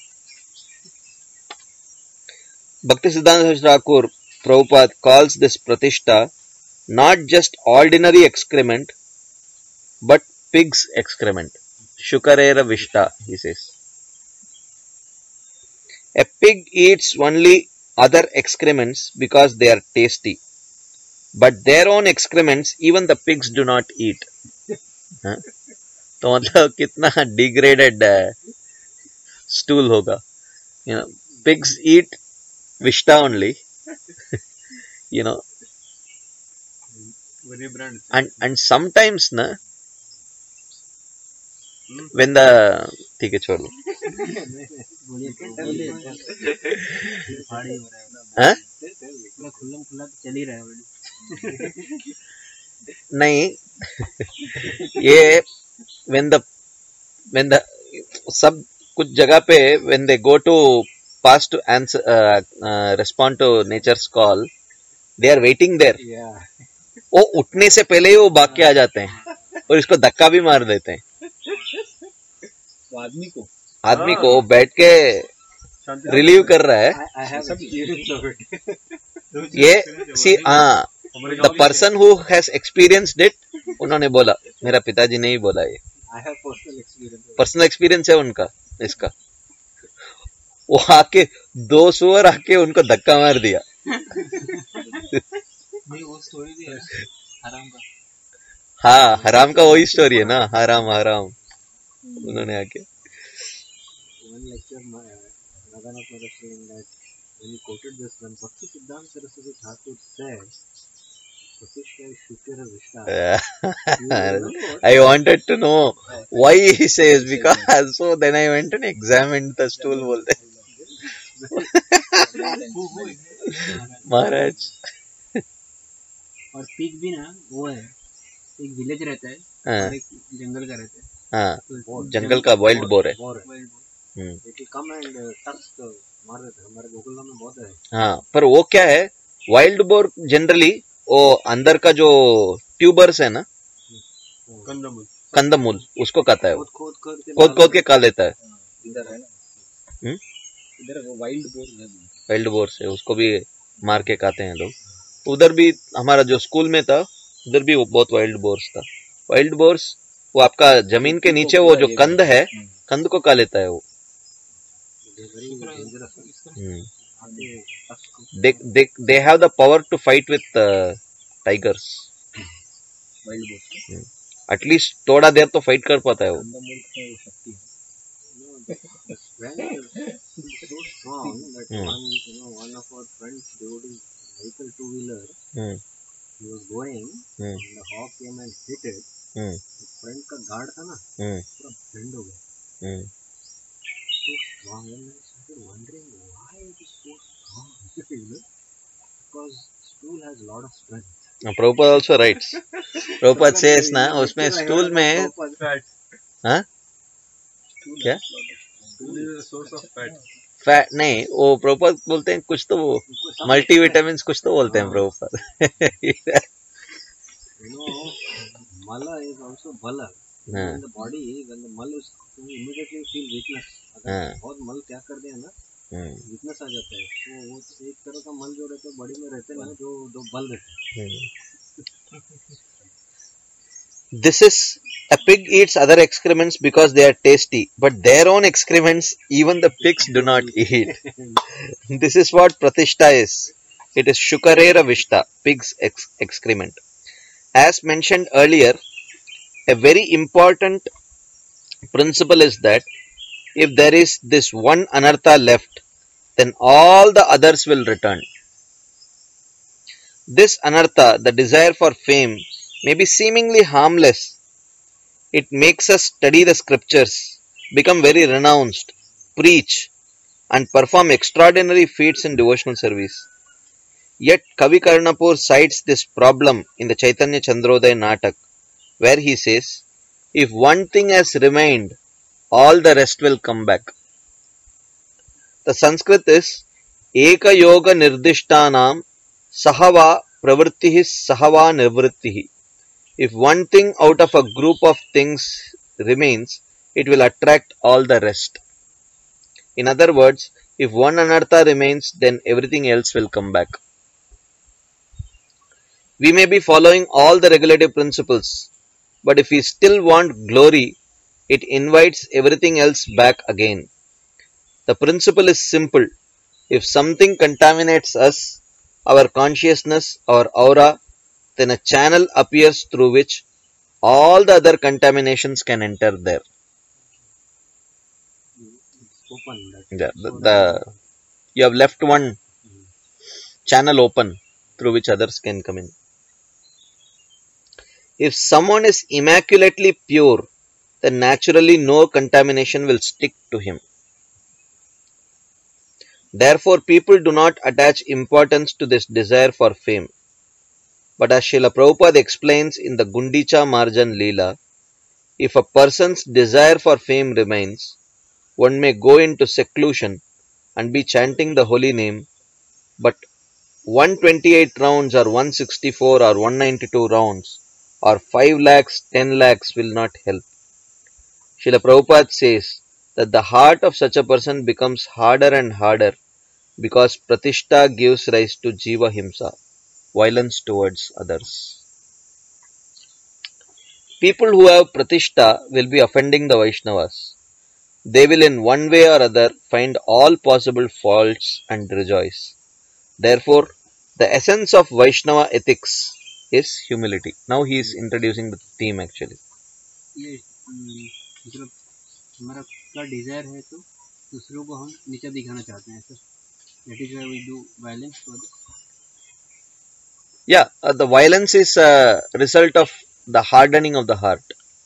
Bhaktisiddhanta Thakur Prabhupada calls this pratishta not just ordinary excrement, but pig's excrement. Shukarera Vishta, he says. A pig eats only other excrements because they are tasty. But their own excrements, even the pigs do not eat. हाँ? तो मतलब कितना degraded uh, stool होगा. You know, pigs eat Vishta only. You know, Very brand. and and sometimes na, Hmm. when the ठीक है छोड़ दो. बोलिए बोलिए फाड़ी हो रहा है हाँ? पूरा खुल्लम खुल्ला तो चल ही रहा है बड़ी नहीं ये when the when the सब कुछ जगह पे when they go to pass to answer uh, uh, respond to nature's call, they are waiting there. Yeah. वो उठने से पहले ही वो भाग के आ जाते हैं और इसको धक्का भी मार देते हैं. वो आदमी को आदमी को वो बैठ के शांति रिलीव कर रहा है. I, I have experience of it. ये सी हाँ the person who has experienced it उन्होंने बोला, मेरा पिताजी ने ही बोला ये I have personal experience. Personal experience है उनका इसका. वो आके दो सुअर आके उनको धक्का मार दिया. नहीं वो स्टोरी भी है आराम का. हाँ हराम का वही स्टोरी है ना, हराम हराम उन्होंने आके. One lecture, my Radhanath was saying that when he quoted this, when Bhakti Siddhanta Saraswati Thakur said, Pratishtha Shukra Vishta. I wanted to know why he says, because so then I went and examined the stool बोलते महाराज. और peak भी ना वो है, एक village रहता है हाँ और एक जंगल का रहता है. हाँ तो जंगल का वाइल्ड बोर है. More. wild boar. हम्म, It will come and uh, tusk uh, मार देते हैं. हमारे गोकुलधाम में बहुत है. हाँ पर वो क्या है, वाइल्ड बोर जनरली वो अंदर का जो ट्यूबर्स है ना, कंदमूल कंदमूल, उसको खाता है. वो खोद खोद खोद के खोद खोद के खा लेता है. इधर है ना, हम्म? इधर वो वाइल्ड बोर है. वाइल्ड बोर से उसको भी मार के खाते हैं लोग. उधर भी हमारा जो स्कूल में था उधर भी वो बहुत वाइल्ड बोर्स था. वाइल्ड बोर्स वो आपका जमीन के नीचे वो जो कंद है कंद को खा लेता है वो. very dangerous. हम्म. आते tusk. they they they have the power to fight with uh, tigers. Wild boar at least थोड़ा देर तो फाइट कर पाता है वो. कंदमूल की शक्ति है. No, the, the smell is so strong that Hmm. one, you know, one of our friends rode his vehicle two wheeler. Hmm, He was going, hmm, and the hawk came and hit it. Hmm, The front का guard था ना, हम्म, पूरा bend हो गया. हम्म. So strong, and I started wondering why it is so strong. You know, because stool has a lot of strength. Prabhupada also writes. Prabhupada says ना उसमें stool में fat हाँ क्या stool is a source of fat. Fat नहीं, वो प्रभुपाद बोलते हैं कुछ तो वो मल्टीविटामिन्स कुछ तो बोलते हैं Prabhupada. You know, mala is also bala. हाँ, In the body, when the mal is, you immediately feel weakness. अगर हाँ. बहुत मल त्याग कर दिया ना, हम्म, वीकनेस आ जाता है. तो वो एक तरह का मल जो रहता है बॉडी में रहते हैं ना, जो दो बल रहते हैं. हम्म. This is a pig eats other excrements because they are tasty, but their own excrements even the pigs do not eat. This is what Pratishta is. It is Shukarera Vishta, pig's ex- excrement. As mentioned earlier, a very important principle is that if there is this one anartha left, then all the others will return. This anartha, the desire for fame, may be seemingly harmless. It makes us study the scriptures, become very renounced, preach, and perform extraordinary feats in devotional service. Yet Kavi Karnapur cites this problem in the Chaitanya Chandrodaya Natak, where he says, if one thing has remained, all the rest will come back. The Sanskrit is Eka Yoga Nirdishtanam Sahava Pravrittihi Sahava Nivrittihi. If one thing out of a group of things remains, it will attract all the rest. In other words, if one anartha remains, then everything else will come back. We may be following all the regulative principles, but if we still want glory, it invites everything else back again. The principle is simple. If something contaminates us, our consciousness, our aura, then a channel appears through which all the other contaminations can enter there. It's open. That The, the, the you have left one channel open through which others can come in. If someone is immaculately pure, then naturally no contamination will stick to him. Therefore, people do not attach importance to this desire for fame. But as Srila Prabhupada explains in the Gundicha Marjan Leela, if a person's desire for fame remains, one may go into seclusion and be chanting the holy name, but one hundred twenty-eight rounds or one hundred sixty-four or one hundred ninety-two rounds or five lakhs, ten lakhs will not help. Srila Prabhupada says that the heart of such a person becomes harder and harder because pratishtha gives rise to jiva himsa, violence towards others. People who have pratishtha will be offending the Vaishnavas. They will in one way or other find all possible faults and rejoice. Therefore, the essence of Vaishnava ethics is humility. Now he is introducing the theme actually. ये हम्म, मतलब हमारा का Dzire है तो दूसरों को हम नीचा दिखाना चाहते हैं sir. That is why we do violence for this. Yeah, uh, the violence is a result of the hardening of the heart.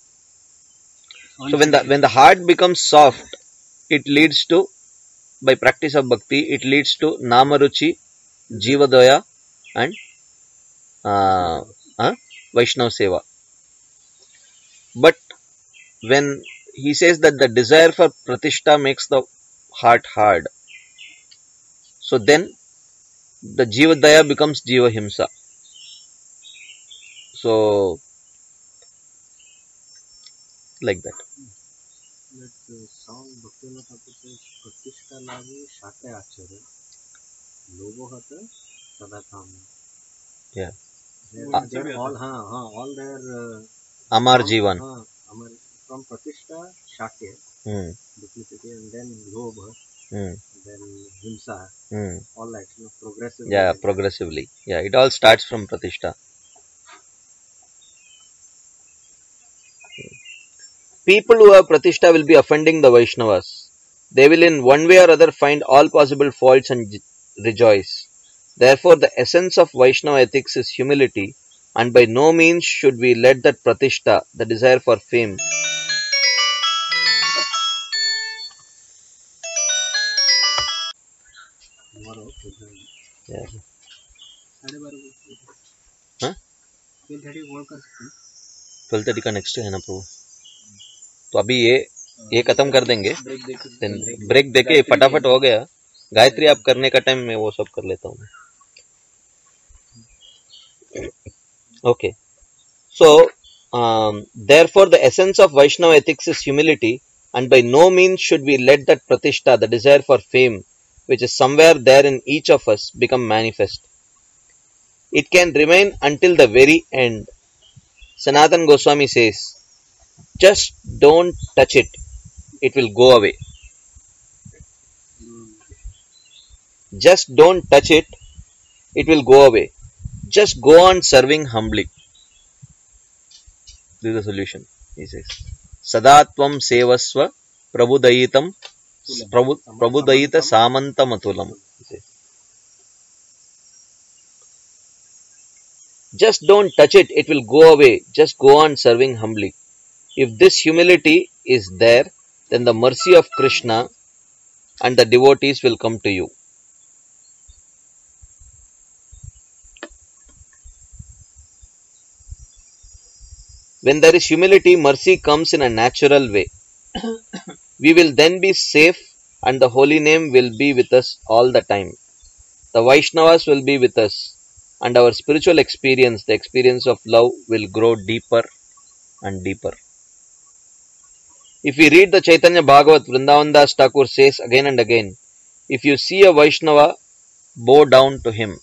So when the when the heart becomes soft, it leads to, by practice of bhakti, it leads to namaruchi, jivadaya, and uh, uh, Vaishnava seva. But when he says that the desire for pratishtha makes the heart hard, so then the jivadaya becomes jiva himsa. So like that. That uh, song Bhaktivinoda Thakur says, Pratishtha lagi shate acharya, logo hata sadakam. Yeah. They're, Ah. they're all, हाँ, हाँ, all their uh, Amar from, Jivan. हाँ, amar, from Pratishtha, Shakya, Hmm. duplicity, and then Lobha, Hmm. then Himsa, Hmm. all that, you know, progressive. Yeah, progressively. Yeah, it all starts from pratishtha. People who have pratishtha will be offending the Vaishnavas. They will in one way or other find all possible faults and j- rejoice. Therefore, the essence of Vaishnava ethics is humility, and by no means should we let that pratishtha, the desire for fame, Tomorrow, program. yeah. साढ़े बारह को हाँ? Twelve thirty call कर सकते हैं. Twelve thirty का next है ना प्रभु. तो अभी ये ये खत्म कर देंगे, ब्रेक देख देन ब्रेक देके फटाफट हो गया. गायत्री आप करने का टाइम मैं वो सब कर लेता हूँ. Okay. So, um, therefore, the essence of Vaishnava ethics is humility, and by no means should we let that pratishtha, the desire for fame, which is somewhere there in each of us, become manifest. It can remain until the very end. Sanatan Goswami says, just don't touch it, it will go away. Just don't touch it, it will go away. Just go on serving humbly. This is the solution, he says. Sadatvam sevasva prabudayitam prabu, prabudayita samantamatulam. Just don't touch it, it will go away. Just go on serving humbly. If this humility is there, then the mercy of Krishna and the devotees will come to you. When there is humility, mercy comes in a natural way. We will then be safe and the holy name will be with us all the time. The Vaishnavas will be with us and our spiritual experience, the experience of love, will grow deeper and deeper. If we read the Chaitanya Bhagavat, Vrindavan Das Thakur says again and again, if you see a Vaishnava, bow down to him.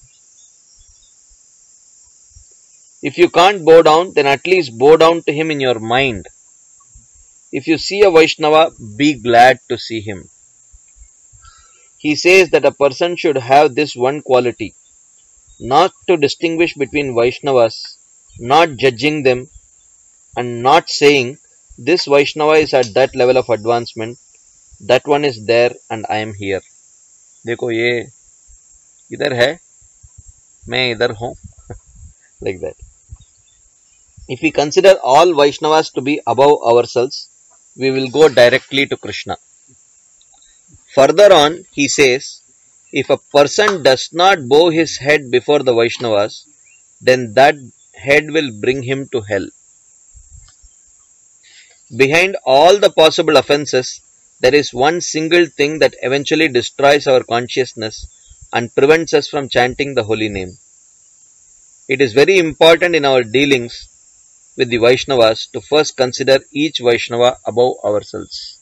If you can't bow down, then at least bow down to him in your mind. If you see a Vaishnava, be glad to see him. He says that a person should have this one quality, not to distinguish between Vaishnavas, not judging them, and not saying, this Vaishnava is at that level of advancement, that one is there and I am here. देखो ये इधर है, मैं इधर हूँ, like that. If we consider all Vaishnavas to be above ourselves, we will go directly to Krishna. Further on, he says, if a person does not bow his head before the Vaishnavas, then that head will bring him to hell. Behind all the possible offenses, there is one single thing that eventually destroys our consciousness and prevents us from chanting the holy name. It is very important in our dealings with the Vaishnavas to first consider each Vaishnava above ourselves.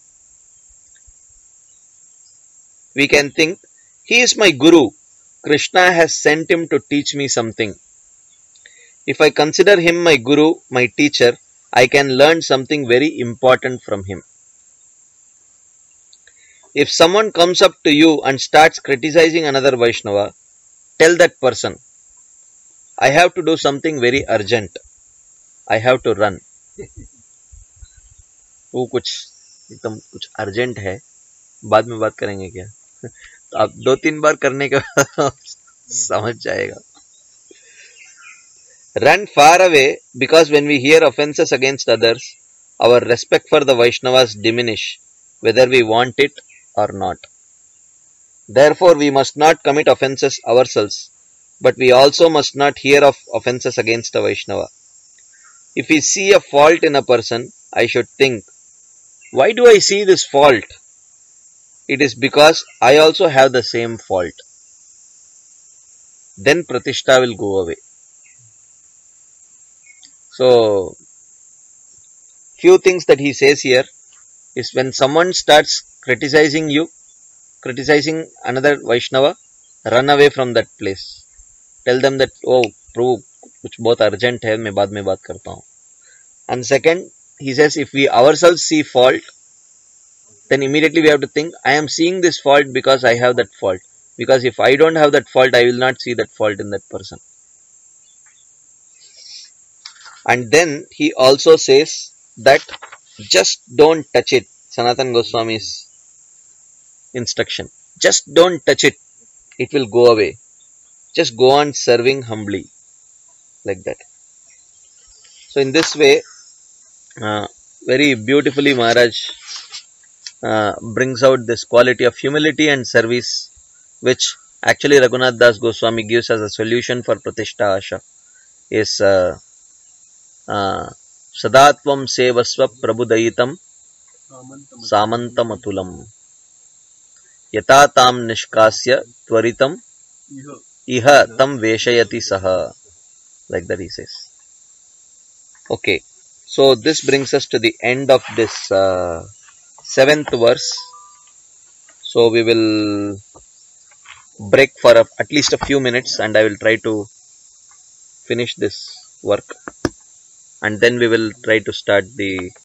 We can think, he is my Guru. Krishna has sent him to teach me something. If I consider him my Guru, my teacher, I can learn something very important from him. If someone comes up to you and starts criticizing another Vaishnava, tell that person, I have to do something very urgent. I have to run. वो कुछ एकदम कुछ urgent है, बाद में बात करेंगे क्या? तो आप दो तीन बार करने के बाद समझ जाएगा. Run far away, because when we hear offences against others, our respect for the Vaishnavas diminish, whether we want it or not. Therefore, we must not commit offences ourselves, but we also must not hear of offences against a Vaishnava. If we see a fault in a person, I should think, why do I see this fault? It is because I also have the same fault. Then Pratishta will go away. So, few things that he says here is when someone starts criticizing you, criticizing another Vaishnava, run away from that place. Tell them that, oh, Prabhu, कुछ बहुत urgent है, मैं बाद में बात करता हूँ. And second, he says, if we ourselves see fault, then immediately we have to think, I am seeing this fault because I have that fault. Because if I don't have that fault, I will not see that fault in that person. And then he also says that just don't touch it. Sanatana Goswami's instruction. Just don't touch it. It will go away. Just go on serving humbly. Like that. So in this way, uh, very beautifully Maharaj uh, brings out this quality of humility and service, which actually Raghunath Das Goswami gives as a solution for Pratishta Asha. Is uh, uh, Sadatvam Sevasva Prabhudayitam Samantamaatulam Yata Tam Nishkasya Tvaritam Iha Tam Veshayati Saha. Like that he says. Okay, so this brings us to the end of this uh, seventh verse. So we will break for a, at least a few minutes, and I will try to finish this work, and then we will try to start the